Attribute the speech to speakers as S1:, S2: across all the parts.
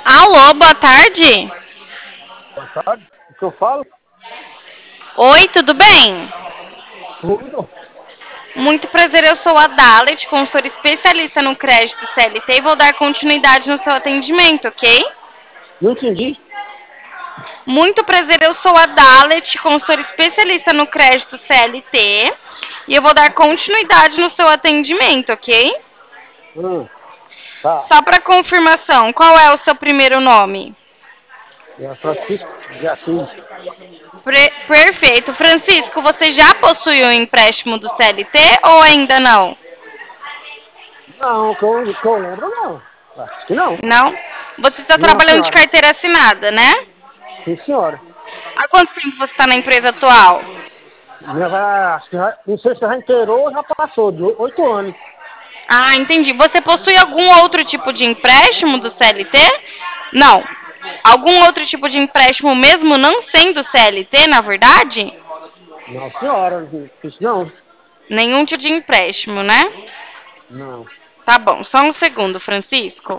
S1: Alô, boa tarde.
S2: Boa tarde. O que eu falo?
S1: Oi, tudo bem?
S2: Tudo.
S1: Muito prazer, eu sou a Dalet, consultora especialista no crédito CLT e vou dar continuidade no seu atendimento, ok?
S2: Não entendi.
S1: Muito prazer, eu sou a Dalet, consultora especialista no crédito CLT e eu vou dar continuidade no seu atendimento, ok?
S2: Tá.
S1: Só para confirmação, qual é o seu primeiro nome?
S2: É Francisco de Assis.
S1: Perfeito. Francisco, você já possui o empréstimo do CLT ou ainda não?
S2: Não, que eu lembro não. Acho que não.
S1: Não? Você está
S2: Não,
S1: trabalhando de
S2: senhora.
S1: carteira assinada, né?
S2: Sim, senhora.
S1: Há quanto tempo você está na empresa atual?
S2: Acho que não sei se já inteirou ou já passou, de 8 anos.
S1: Ah, entendi. Você possui algum outro tipo de empréstimo do CLT? Não. Algum outro tipo de empréstimo mesmo não sendo CLT, na verdade?
S2: Não, senhora. Isso não.
S1: Nenhum tipo de empréstimo, né?
S2: Não.
S1: Tá bom, só um segundo, Francisco.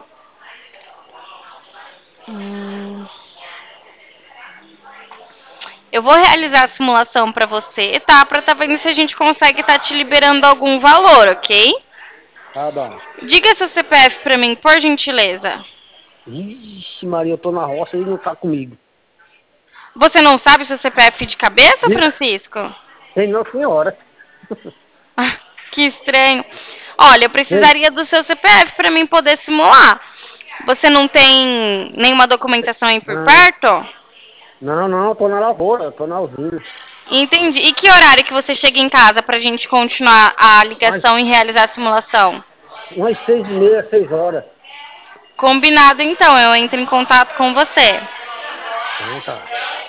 S1: Eu vou realizar a simulação para você, tá? Para tá vendo se a gente consegue estar te liberando algum valor, ok?
S2: Tá bom.
S1: Diga seu CPF para mim, por gentileza.
S2: Ixi, Maria, eu tô na roça e não tá comigo.
S1: Você não sabe seu CPF de cabeça,
S2: Ih,
S1: Francisco?
S2: tem não, senhora.
S1: Ah, que estranho. Olha, eu
S2: Tem.
S1: precisaria do seu CPF para mim poder simular. Você não tem nenhuma documentação aí por
S2: Ah,
S1: perto?
S2: não, não, eu tô na lavoura, eu tô na usina.
S1: Entendi. E que horário que você chega em casa para a gente continuar a
S2: Mas
S1: ligação e realizar a simulação?
S2: umas 6h30, 6 horas.
S1: Combinado, então. Eu entro em contato com você.
S2: Então tá.